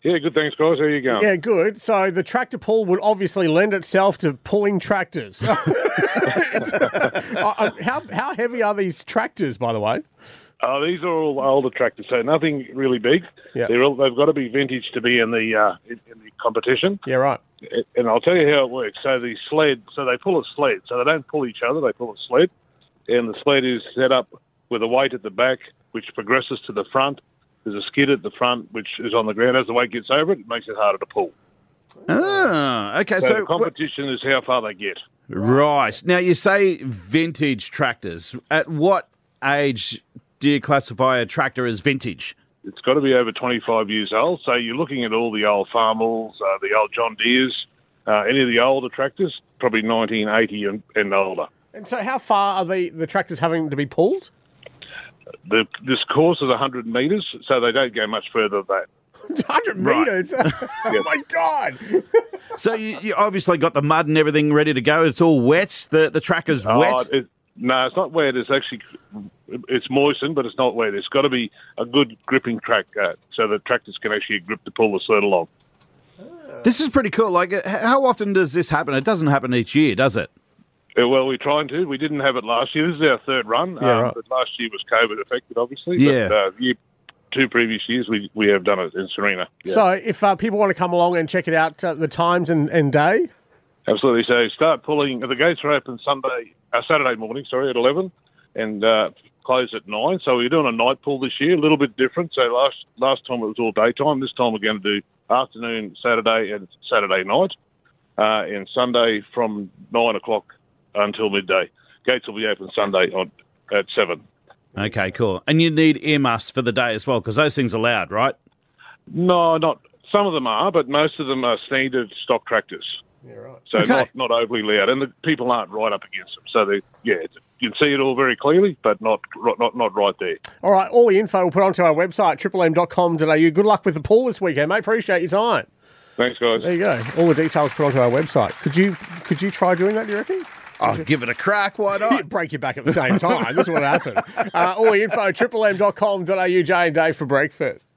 Yeah, good. Thanks, guys. How are you going? Yeah, good. So the tractor pull would obviously lend itself to pulling tractors. How heavy are these tractors, by the way? These are all older tractors, so nothing really big. Yeah. They've got to be vintage to be in the competition. Yeah, right. And I'll tell you how it works. So they pull a sled. So they don't pull each other, they pull a sled. And the sled is set up with a weight at the back, which progresses to the front. There's a skid at the front, which is on the ground. As the weight gets over it, it makes it harder to pull. Ah, okay. So the competition is how far they get. Right. Now, you say vintage tractors. At what age do you classify a tractor as vintage? It's got to be over 25 years old. So you're looking at all the old Farmers, the old John Deeres, any of the older tractors, probably 1980 and older. And so how far are the tractors having to be pulled? This course is 100 metres, so they don't go much further than that. 100 metres? Oh, my God. So you obviously got the mud and everything ready to go. It's all wet. The tracker's wet? No, it's not wet. It's moistened, but it's not wet. It's got to be a good gripping track so the tractors can actually grip to pull the sled along. This is pretty cool. Like, how often does this happen? It doesn't happen each year, does it? Well, we're trying to. We didn't have it last year. This is our third run. Yeah, right. But last year was COVID affected, obviously. Yeah. But two previous years, we have done it in Serena. Yeah. So if people want to come along and check it out, the times and day? Absolutely. So start pulling. The gates are open Saturday morning, at 11, and close at 9. So we're doing a night pull this year, a little bit different. So last time it was all daytime. This time we're going to do afternoon Saturday and Saturday night, and Sunday from 9 o'clock until midday. Gates will be open Sunday at 7. Okay, cool. And you need earmuffs for the day as well, because those things are loud, right? No, not some of them are, but most of them are standard stock tractors. Yeah, right. So Okay. not overly loud, and the people aren't right up against them. So you can see it all very clearly, but not right there. All right, all the info we'll put onto our website, triplem.com.au. Good luck with the pool this weekend, mate. Appreciate your time. Thanks, guys. There you go. All the details put onto our website. Could you try doing that, do you reckon? I'll give it a crack. Why not? Break your back at the same time. That's what happened. All the info, triplem.com.au, Jay and Dave for breakfast.